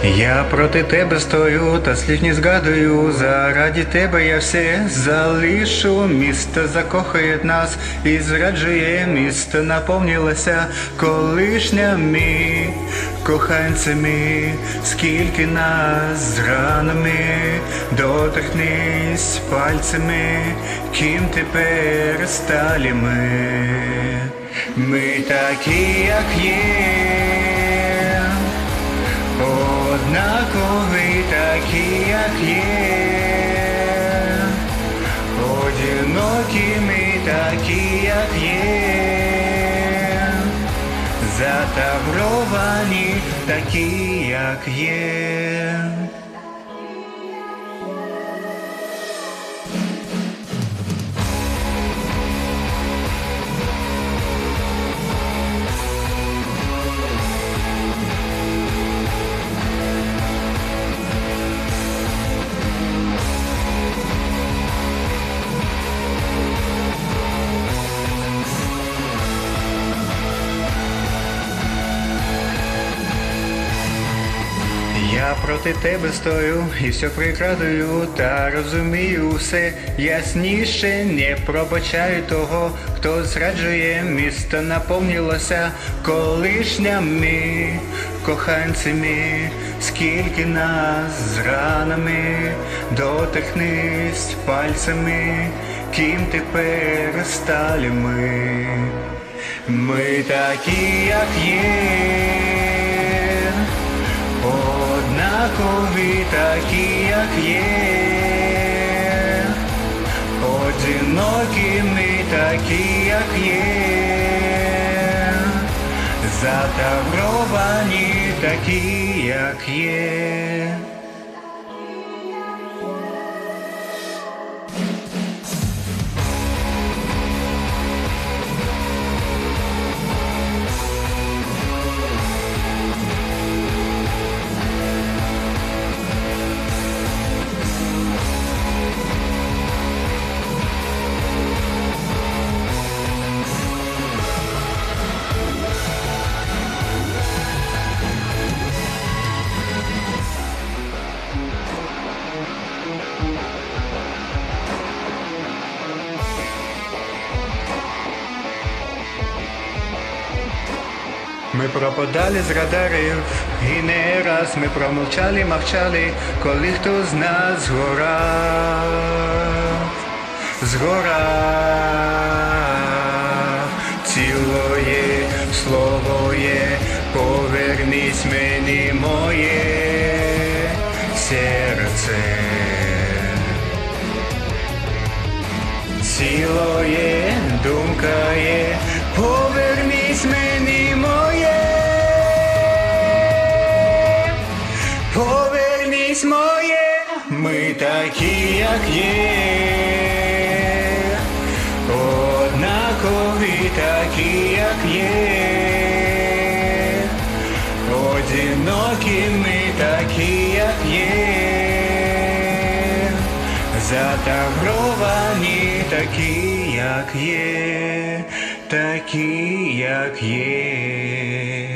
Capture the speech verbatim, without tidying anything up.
Я проти тебе стою, та слів не згадую. Заради тебе я все залишу. Місто закохає нас і зраджує. Місто наповнилося колишнями коханцями. Скільки нас з ранами, доторкнись пальцями, ким тепер стали ми. Ми такі, як є, однакові такі, як є, одинокі ми такі, як є, затавровані такі, як є. Я проти тебе стою і все прикрадую, та розумію все ясніше. Не пробачаю того, хто зраджує. Місто наповнилося колишнями коханцями. Скільки нас з ранами, доторкнись пальцями, ким тепер стали ми. Ми такі, як є, однакові такі, як є, одинокі ми такі, як є, затавровані такі, як є. Ми пропадали з радарів, і не раз ми промовчали, мовчали, коли хто з нас згорав, згорав. Цілоє слово є, повернись мені моє серце. Цілоє думка є, повернись мені моє, повернись моє. Ми такі, як є, однакові такі, як є, одинокі ми такі, як є, затавровані такі, як є, такі, як є.